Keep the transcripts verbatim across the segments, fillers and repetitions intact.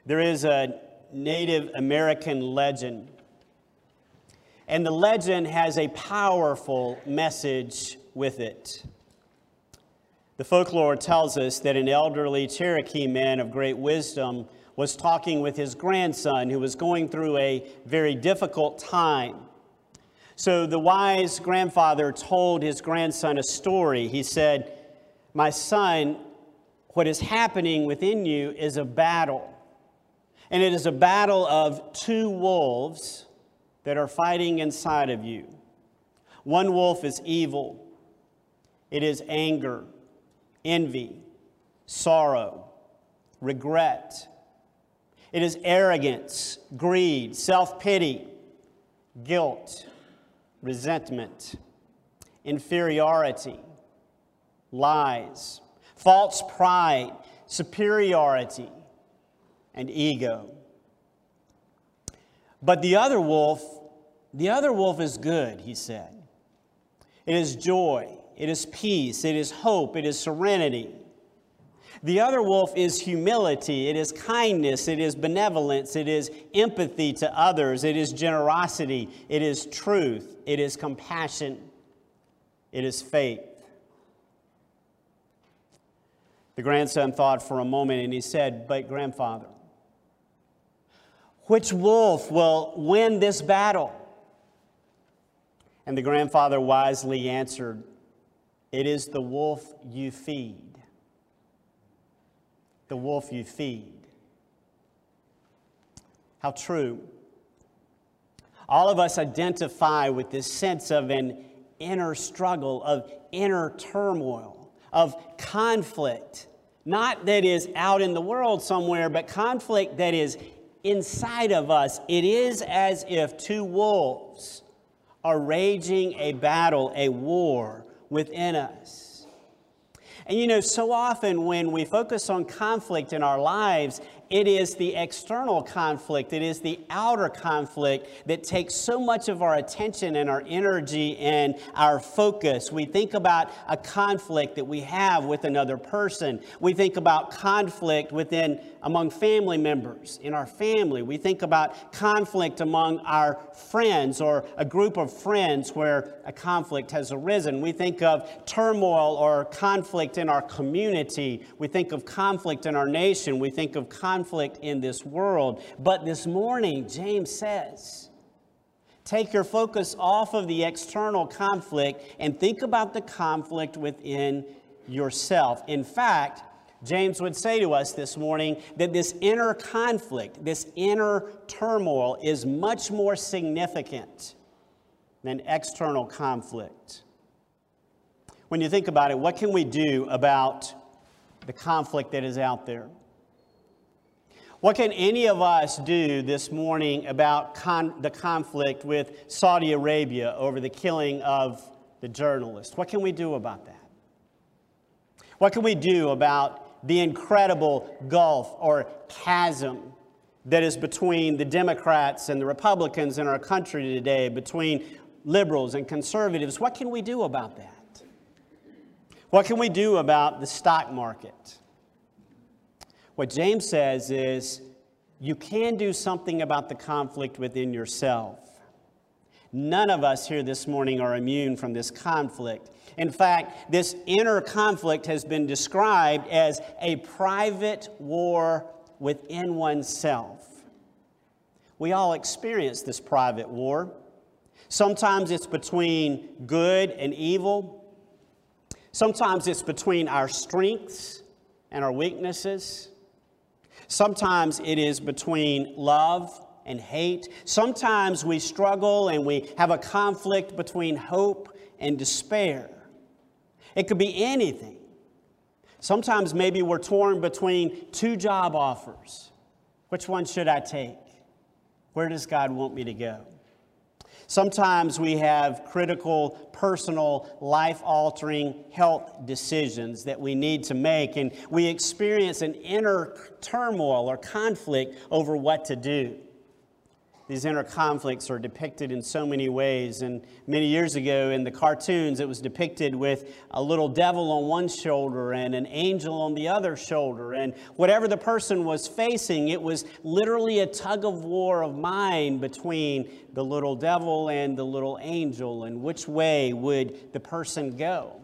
There is a Native American legend, and the legend has a powerful message with it. The folklore tells us that an elderly Cherokee man of great wisdom was talking with his grandson who was going through a very difficult time. So the wise grandfather told his grandson a story. He said, "My son, what is happening within you is a battle. And it is a battle of two wolves that are fighting inside of you. One wolf is evil. It is anger, envy, sorrow, regret. It is arrogance, greed, self-pity, guilt, resentment, inferiority, lies, false pride, superiority, and ego. But the other wolf, the other wolf is good," he said. "It is joy, it is peace, it is hope, it is serenity. The other wolf is humility, it is kindness, it is benevolence, it is empathy to others, it is generosity, it is truth, it is compassion, it is faith." The grandson thought for a moment and he said, "But grandfather, which wolf will win this battle?" And the grandfather wisely answered, "It is the wolf you feed." The wolf you feed. How true. All of us identify with this sense of an inner struggle, of inner turmoil, of conflict. Not that is out in the world somewhere, but conflict that is inside of us. It is as if two wolves are raging a battle, a war within us. And you know, so often when we focus on conflict in our lives, it is the external conflict, it is the outer conflict that takes so much of our attention and our energy and our focus. We think about a conflict that we have with another person. We think about conflict within, among family members, in our family. We think about conflict among our friends or a group of friends where a conflict has arisen. We think of turmoil or conflict in our community. We think of conflict in our nation. We think of conflict conflict in this world. But this morning, James says, take your focus off of the external conflict and think about the conflict within yourself. In fact, James would say to us this morning that this inner conflict, this inner turmoil is much more significant than external conflict. When you think about it, what can we do about the conflict that is out there? What can any of us do this morning about con- the conflict with Saudi Arabia over the killing of the journalist? What can we do about that? What can we do about the incredible gulf or chasm that is between the Democrats and the Republicans in our country today, between liberals and conservatives? What can we do about that? What can we do about the stock market? What James says is, you can do something about the conflict within yourself. None of us here this morning are immune from this conflict. In fact, this inner conflict has been described as a private war within oneself. We all experience this private war. Sometimes it's between good and evil. Sometimes it's between our strengths and our weaknesses. Sometimes it is between love and hate. Sometimes we struggle and we have a conflict between hope and despair. It could be anything. Sometimes maybe we're torn between two job offers. Which one should I take? Where does God want me to go? Sometimes we have critical, personal, life-altering health decisions that we need to make, and we experience an inner turmoil or conflict over what to do. These inner conflicts are depicted in so many ways. And many years ago in the cartoons, it was depicted with a little devil on one shoulder and an angel on the other shoulder. And whatever the person was facing, it was literally a tug of war of mind between the little devil and the little angel. And which way would the person go?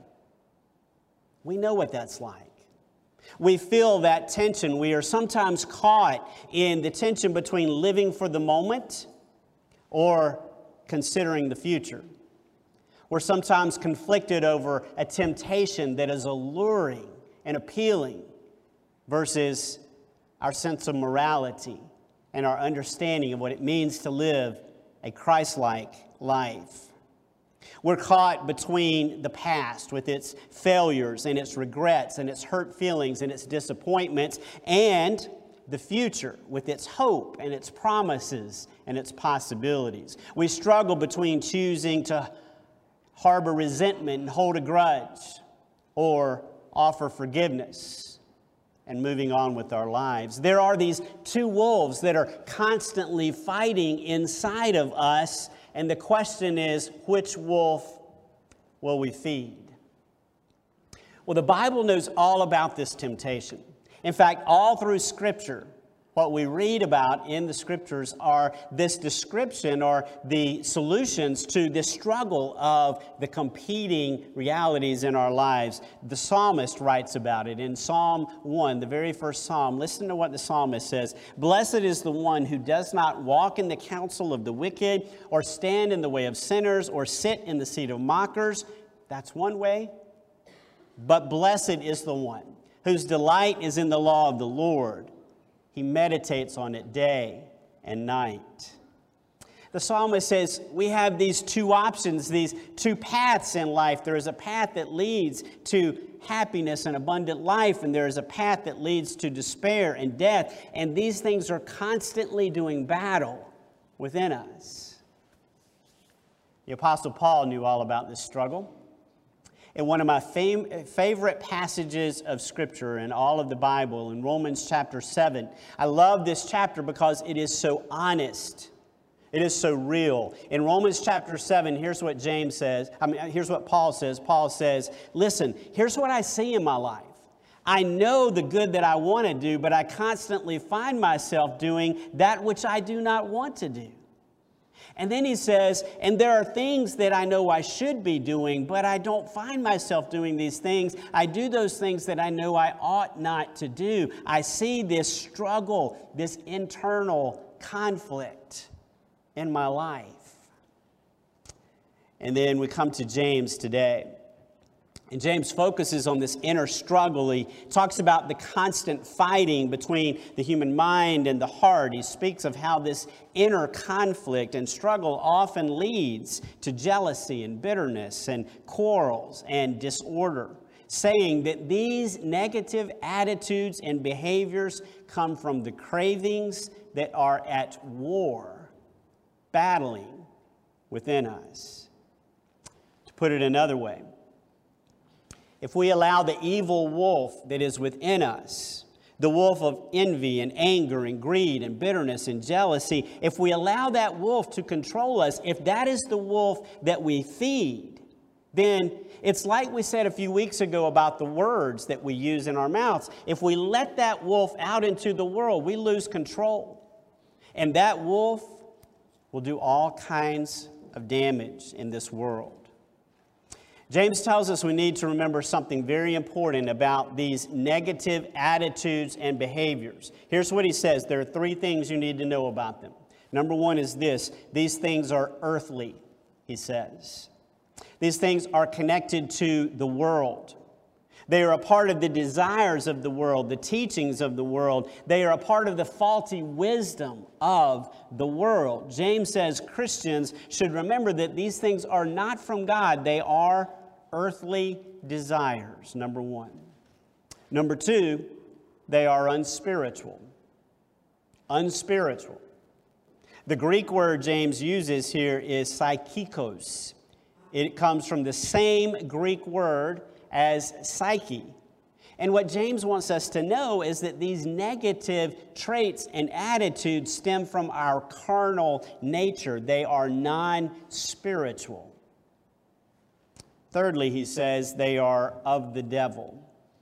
We know what that's like. We feel that tension. We are sometimes caught in the tension between living for the moment or considering the future. We're sometimes conflicted over a temptation that is alluring and appealing versus our sense of morality and our understanding of what it means to live a Christ-like life. We're caught between the past with its failures and its regrets and its hurt feelings and its disappointments, and the future with its hope and its promises and its possibilities. We struggle between choosing to harbor resentment and hold a grudge, or offer forgiveness and moving on with our lives. There are these two wolves that are constantly fighting inside of us. And the question is, which wolf will we feed? Well, the Bible knows all about this temptation. In fact, all through Scripture, what we read about in the Scriptures are this description or the solutions to this struggle of the competing realities in our lives. The psalmist writes about it in Psalm one, the very first psalm. Listen to what the psalmist says. Blessed is the one who does not walk in the counsel of the wicked, or stand in the way of sinners, or sit in the seat of mockers. That's one way. But blessed is the one whose delight is in the law of the Lord. He meditates on it day and night. The psalmist says we have these two options, these two paths in life. There is a path that leads to happiness and abundant life, and there is a path that leads to despair and death. And these things are constantly doing battle within us. The Apostle Paul knew all about this struggle. In one of my fam- favorite passages of Scripture in all of the Bible, in Romans chapter seven. I love this chapter because it is so honest. It is so real. In Romans chapter seven, here's what James says. I mean, here's what Paul says. Paul says, listen, here's what I see in my life. I know the good that I want to do, but I constantly find myself doing that which I do not want to do. And then he says, and there are things that I know I should be doing, but I don't find myself doing these things. I do those things that I know I ought not to do. I see this struggle, this internal conflict in my life. And then we come to James today. And James focuses on this inner struggle. He talks about the constant fighting between the human mind and the heart. He speaks of how this inner conflict and struggle often leads to jealousy and bitterness and quarrels and disorder, saying that these negative attitudes and behaviors come from the cravings that are at war, battling within us. To put it another way, if we allow the evil wolf that is within us, the wolf of envy and anger and greed and bitterness and jealousy, if we allow that wolf to control us, if that is the wolf that we feed, then it's like we said a few weeks ago about the words that we use in our mouths. If we let that wolf out into the world, we lose control. And that wolf will do all kinds of damage in this world. James tells us we need to remember something very important about these negative attitudes and behaviors. Here's what he says. There are three things you need to know about them. Number one is this. These things are earthly, he says. These things are connected to the world. They are a part of the desires of the world, the teachings of the world. They are a part of the faulty wisdom of the world. James says Christians should remember that these things are not from God. They are earthly desires, number one. Number two, they are unspiritual. Unspiritual. The Greek word James uses here is psychikos. It comes from the same Greek word as psyche. And what James wants us to know is that these negative traits and attitudes stem from our carnal nature. They are non-spiritual. Thirdly, he says they are of the devil.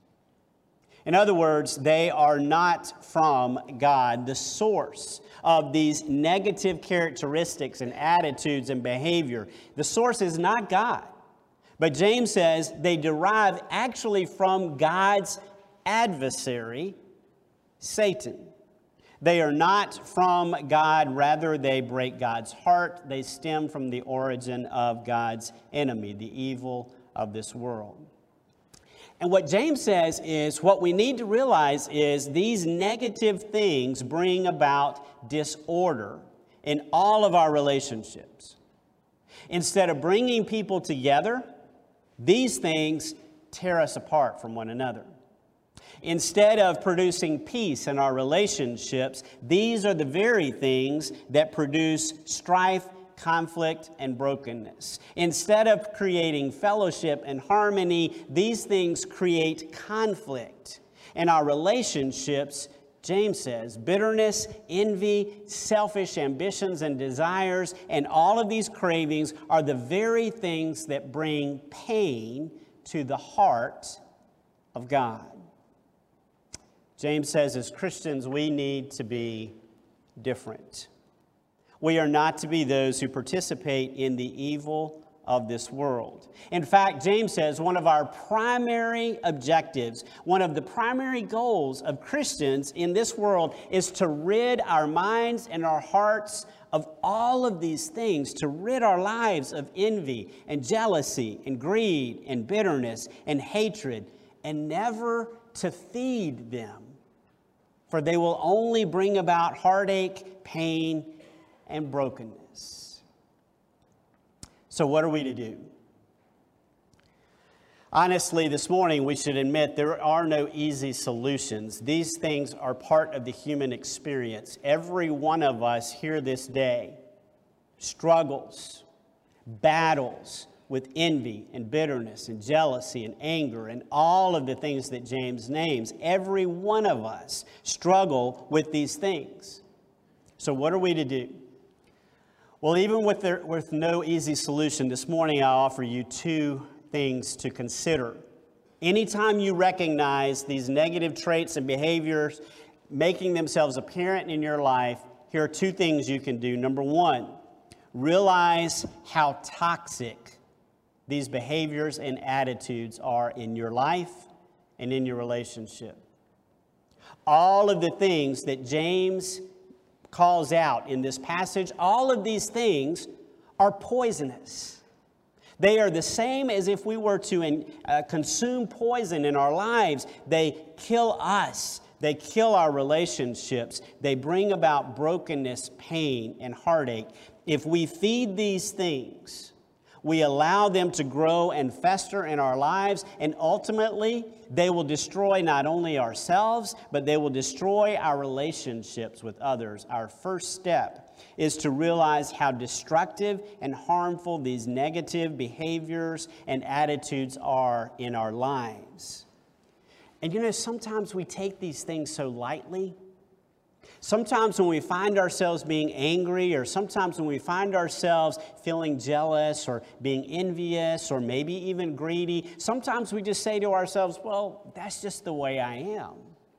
In other words, they are not from God. The source of these negative characteristics and attitudes and behavior, the source is not God. But James says they derive actually from God's adversary, Satan. They are not from God, rather they break God's heart. They stem from the origin of God's enemy, the evil of this world. And what James says is what we need to realize is these negative things bring about disorder in all of our relationships. Instead of bringing people together, these things tear us apart from one another. Instead of producing peace in our relationships, these are the very things that produce strife, conflict, and brokenness. Instead of creating fellowship and harmony, these things create conflict. In our relationships, James says, bitterness, envy, selfish ambitions and desires, and all of these cravings are the very things that bring pain to the heart of God. James says, as Christians, we need to be different. We are not to be those who participate in the evil of this world. In fact, James says one of our primary objectives, one of the primary goals of Christians in this world is to rid our minds and our hearts of all of these things, to rid our lives of envy and jealousy and greed and bitterness and hatred, and never to feed them, for they will only bring about heartache, pain, and brokenness. So what are we to do? Honestly, this morning we should admit there are no easy solutions. These things are part of the human experience. Every one of us here this day struggles, battles with envy and bitterness and jealousy and anger and all of the things that James names. Every one of us struggle with these things. So what are we to do? Well, even with, there, with no easy solution, this morning I offer you two things to consider. Anytime you recognize these negative traits and behaviors making themselves apparent in your life, here are two things you can do. Number one, realize how toxic these behaviors and attitudes are in your life and in your relationship. All of the things that James calls out in this passage, all of these things are poisonous. They are the same as if we were to in, uh, consume poison in our lives. They kill us. They kill our relationships. They bring about brokenness, pain, and heartache. If we feed these things, we allow them to grow and fester in our lives, and ultimately, they will destroy not only ourselves, but they will destroy our relationships with others. Our first step is to realize how destructive and harmful these negative behaviors and attitudes are in our lives. And you know, sometimes we take these things so lightly. Sometimes when we find ourselves being angry, or sometimes when we find ourselves feeling jealous or being envious or maybe even greedy, sometimes we just say to ourselves, well, that's just the way I am.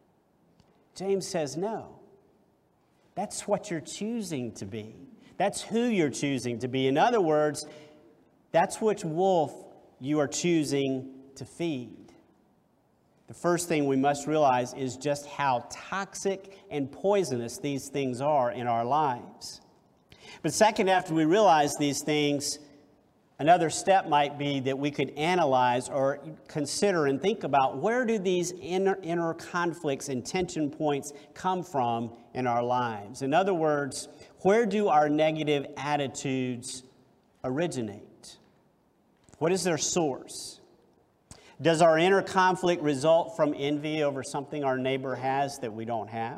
James says, no. That's what you're choosing to be. That's who you're choosing to be. In other words, that's which wolf you are choosing to feed. The first thing we must realize is just how toxic and poisonous these things are in our lives. But second, after we realize these things, another step might be that we could analyze or consider and think about, where do these inner, inner conflicts and tension points come from in our lives? In other words, where do our negative attitudes originate? What is their source? Does our inner conflict result from envy over something our neighbor has that we don't have?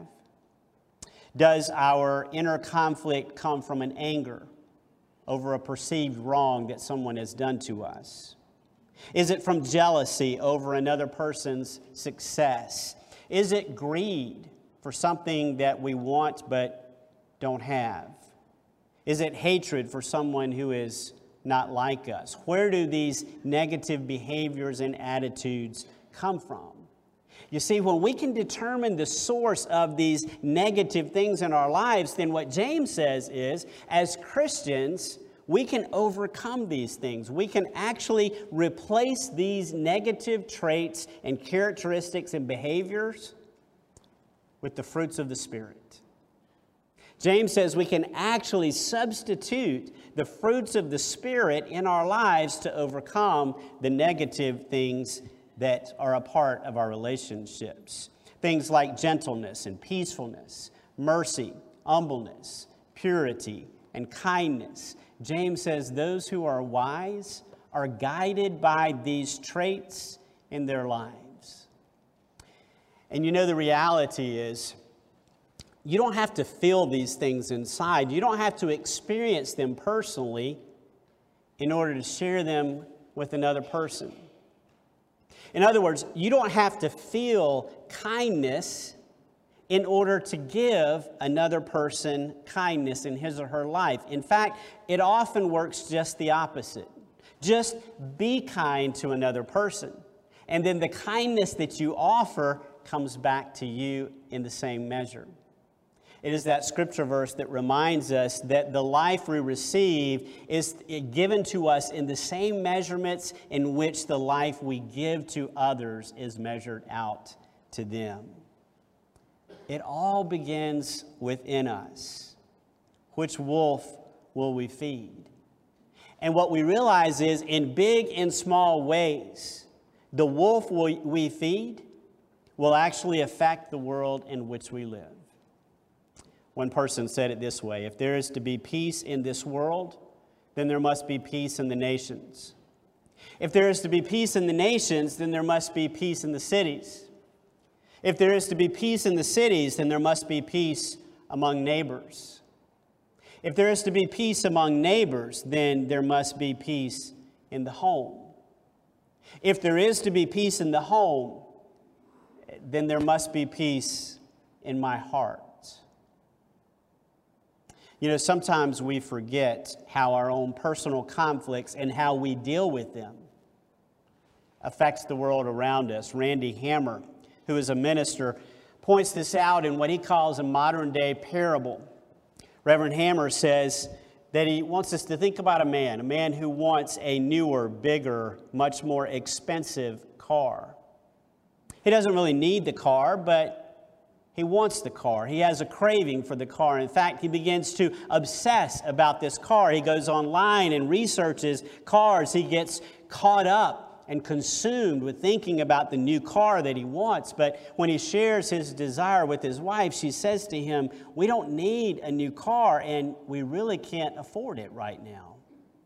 Does our inner conflict come from an anger over a perceived wrong that someone has done to us? Is it from jealousy over another person's success? Is it greed for something that we want but don't have? Is it hatred for someone who is not like us? Where do these negative behaviors and attitudes come from? You see, when we can determine the source of these negative things in our lives, then what James says is, as Christians, we can overcome these things. We can actually replace these negative traits and characteristics and behaviors with the fruits of the Spirit. James says we can actually substitute the fruits of the Spirit in our lives to overcome the negative things that are a part of our relationships. Things like gentleness and peacefulness, mercy, humbleness, purity, and kindness. James says those who are wise are guided by these traits in their lives. And you know, the reality is, you don't have to feel these things inside. You don't have to experience them personally in order to share them with another person. In other words, you don't have to feel kindness in order to give another person kindness in his or her life. In fact, it often works just the opposite. Just be kind to another person, and then the kindness that you offer comes back to you in the same measure. It is that scripture verse that reminds us that the life we receive is given to us in the same measurements in which the life we give to others is measured out to them. It all begins within us. Which wolf will we feed? And what we realize is, in big and small ways, the wolf we feed will actually affect the world in which we live. One person said it this way: if there is to be peace in this world, then there must be peace in the nations. If there is to be peace in the nations, then there must be peace in the cities. If there is to be peace in the cities, then there must be peace among neighbors. If there is to be peace among neighbors, then there must be peace in the home. If there is to be peace in the home, then there must be peace in my heart. You know, sometimes we forget how our own personal conflicts and how we deal with them affects the world around us. Randy Hammer, who is a minister, points this out in what he calls a modern-day parable. Reverend Hammer says that he wants us to think about a man, a man who wants a newer, bigger, much more expensive car. He doesn't really need the car, but he wants the car. He has a craving for the car. In fact, he begins to obsess about this car. He goes online and researches cars. He gets caught up and consumed with thinking about the new car that he wants. But when he shares his desire with his wife, she says to him, "We don't need a new car, and we really can't afford it right now."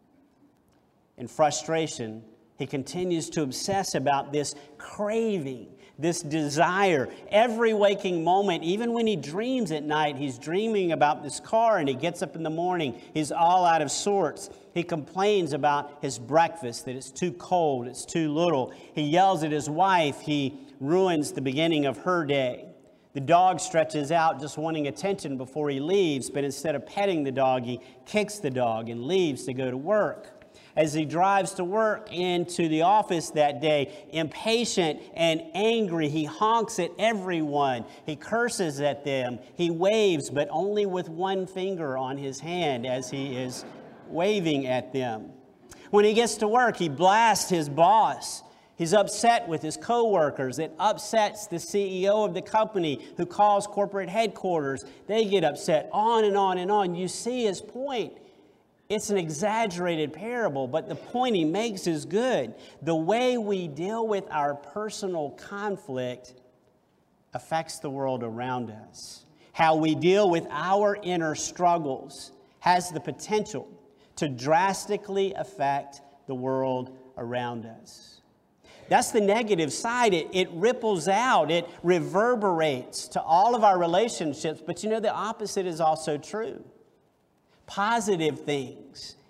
In frustration, he continues to obsess about this craving, this desire. Every waking moment, even when he dreams at night, he's dreaming about this car, and he gets up in the morning, he's all out of sorts. He complains about his breakfast, that it's too cold, it's too little. He yells at his wife. He ruins the beginning of her day. The dog stretches out just wanting attention before he leaves, but instead of petting the dog, he kicks the dog and leaves to go to work. As he drives to work into the office that day, impatient and angry, he honks at everyone. He curses at them. He waves, but only with one finger on his hand as he is waving at them. When he gets to work, he blasts his boss. He's upset with his coworkers. It upsets the C E O of the company who calls corporate headquarters. They get upset. On and on and on. You see his point. It's an exaggerated parable, but the point he makes is good. The way we deal with our personal conflict affects the world around us. How we deal with our inner struggles has the potential to drastically affect the world around us. That's the negative side. It, it ripples out. It reverberates to all of our relationships. But you know, the opposite is also true. Positive things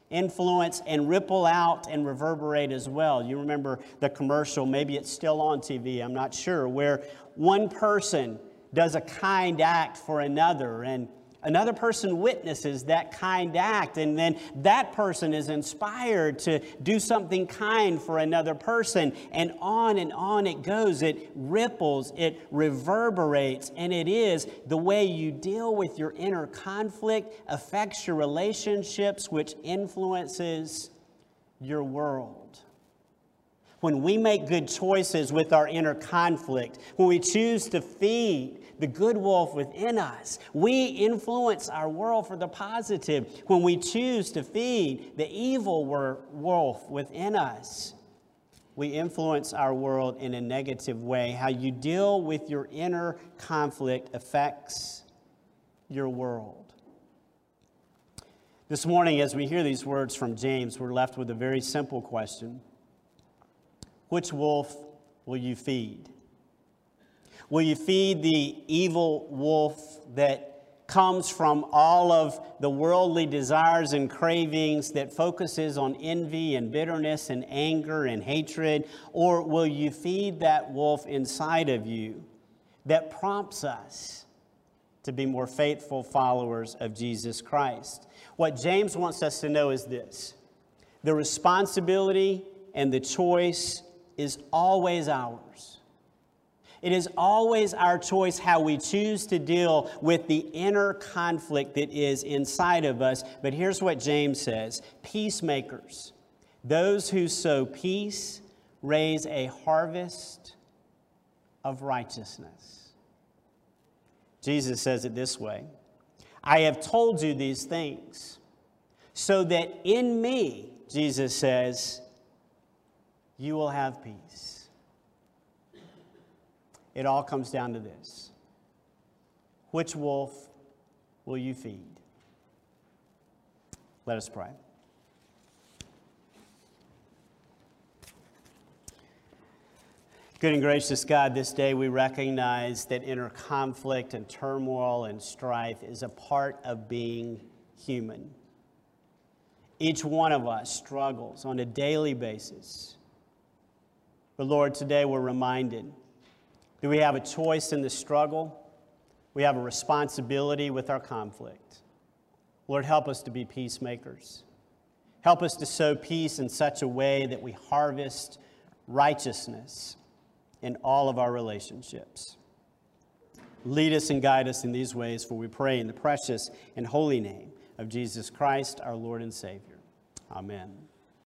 influence and ripple out and reverberate as well. You remember the commercial, maybe it's still on T V, I'm not sure, where one person does a kind act for another, and another person witnesses that kind act, and then that person is inspired to do something kind for another person, and on and on it goes. It ripples, it reverberates, and it is the way you deal with your inner conflict affects your relationships, which influences your world. When we make good choices with our inner conflict, when we choose to feed the good wolf within us, we influence our world for the positive. When we choose to feed the evil wolf within us, we influence our world in a negative way. How you deal with your inner conflict affects your world. This morning, as we hear these words from James, we're left with a very simple question. Which wolf will you feed? Will you feed the evil wolf that comes from all of the worldly desires and cravings that focuses on envy and bitterness and anger and hatred? Or will you feed that wolf inside of you that prompts us to be more faithful followers of Jesus Christ? What James wants us to know is this: the responsibility and the choice is always ours. It is always our choice how we choose to deal with the inner conflict that is inside of us. But here's what James says: peacemakers, those who sow peace, raise a harvest of righteousness. Jesus says it this way: I have told you these things so that in me, Jesus says, you will have peace. It all comes down to this: which wolf will you feed? Let us pray. Good and gracious God, this day we recognize that inner conflict and turmoil and strife is a part of being human. Each one of us struggles on a daily basis. But Lord, today we're reminded that we have a choice in the struggle. We have a responsibility with our conflict. Lord, help us to be peacemakers. Help us to sow peace in such a way that we harvest righteousness in all of our relationships. Lead us and guide us in these ways, for we pray in the precious and holy name of Jesus Christ, our Lord and Savior. Amen.